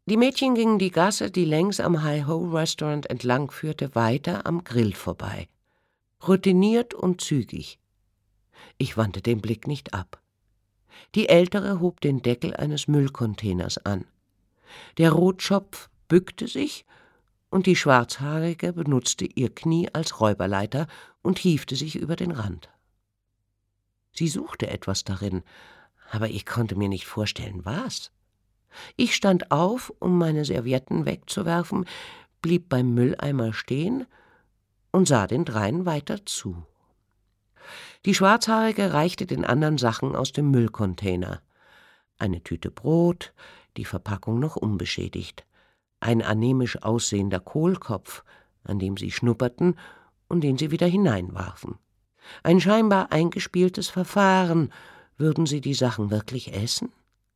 Die Mädchen gingen die Gasse, die längs am Hi-Ho-Restaurant entlang führte, weiter am Grill vorbei. Routiniert und zügig. Ich wandte den Blick nicht ab. Die Ältere hob den Deckel eines Müllcontainers an. Der Rotschopf bückte sich, und die Schwarzhaarige benutzte ihr Knie als Räuberleiter und hiefte sich über den Rand. Sie suchte etwas darin, aber ich konnte mir nicht vorstellen, was. Ich stand auf, um meine Servietten wegzuwerfen, blieb beim Mülleimer stehen und sah den dreien weiter zu. Die Schwarzhaarige reichte den anderen Sachen aus dem Müllcontainer. Eine Tüte Brot, die Verpackung noch unbeschädigt. Ein anämisch aussehender Kohlkopf, an dem sie schnupperten und den sie wieder hineinwarfen. Ein scheinbar eingespieltes Verfahren. Würden sie die Sachen wirklich essen?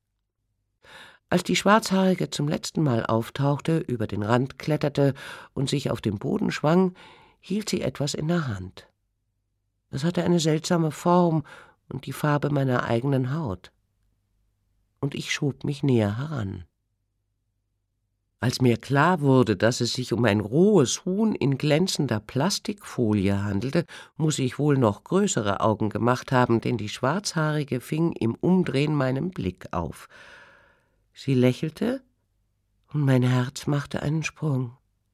Als die Schwarzhaarige zum letzten Mal auftauchte, über den Rand kletterte und sich auf den Boden schwang, hielt sie etwas in der Hand. Es hatte eine seltsame Form und die Farbe meiner eigenen Haut. Und ich schob mich näher heran. Als mir klar wurde, dass es sich um ein rohes Huhn in glänzender Plastikfolie handelte, muss ich wohl noch größere Augen gemacht haben, denn die Schwarzhaarige fing im Umdrehen meinen Blick auf. Sie lächelte, und mein Herz machte einen Sprung.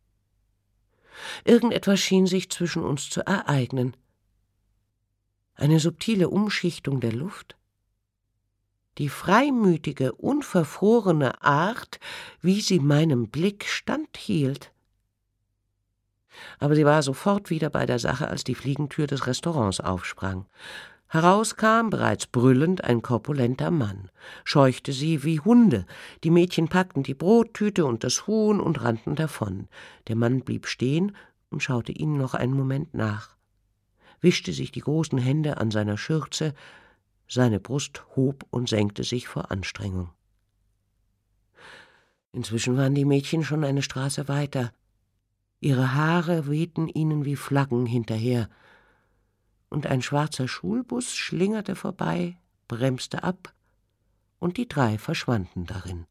Irgendetwas schien sich zwischen uns zu ereignen. Eine subtile Umschichtung der Luft. Die freimütige, unverfrorene Art, wie sie meinem Blick standhielt. Aber sie war sofort wieder bei der Sache, als die Fliegentür des Restaurants aufsprang. Heraus kam, bereits brüllend, ein korpulenter Mann, scheuchte sie wie Hunde. Die Mädchen packten die Brottüte und das Huhn und rannten davon. Der Mann blieb stehen und schaute ihnen noch einen Moment nach, wischte sich die großen Hände an seiner Schürze, seine Brust hob und senkte sich vor Anstrengung. Inzwischen waren die Mädchen schon eine Straße weiter. Ihre Haare wehten ihnen wie Flaggen hinterher, und ein schwarzer Schulbus schlingerte vorbei, bremste ab, und die drei verschwanden darin.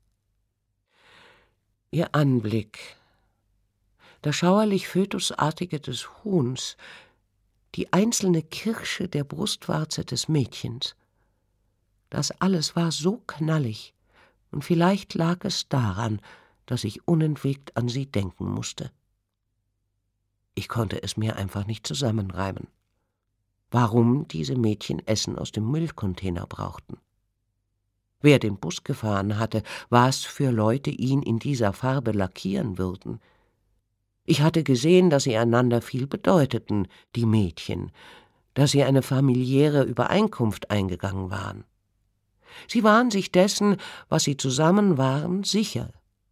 Ihr Anblick, das schauerlich fötusartige des Huhns, die einzelne Kirsche der Brustwarze des Mädchens, das alles war so knallig, und vielleicht lag es daran, dass ich unentwegt an sie denken musste. Ich konnte es mir einfach nicht zusammenreimen. Warum diese Mädchen Essen aus dem Müllcontainer brauchten. Wer den Bus gefahren hatte, was für Leute ihn in dieser Farbe lackieren würden. Ich hatte gesehen, dass sie einander viel bedeuteten, die Mädchen, dass sie eine familiäre Übereinkunft eingegangen waren. Sie waren sich dessen, was sie zusammen waren, sicher.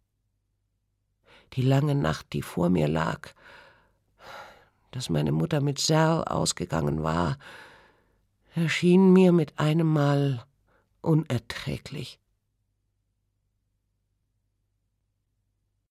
Die lange Nacht, die vor mir lag, dass meine Mutter mit Sal ausgegangen war, erschien mir mit einem Mal unerträglich.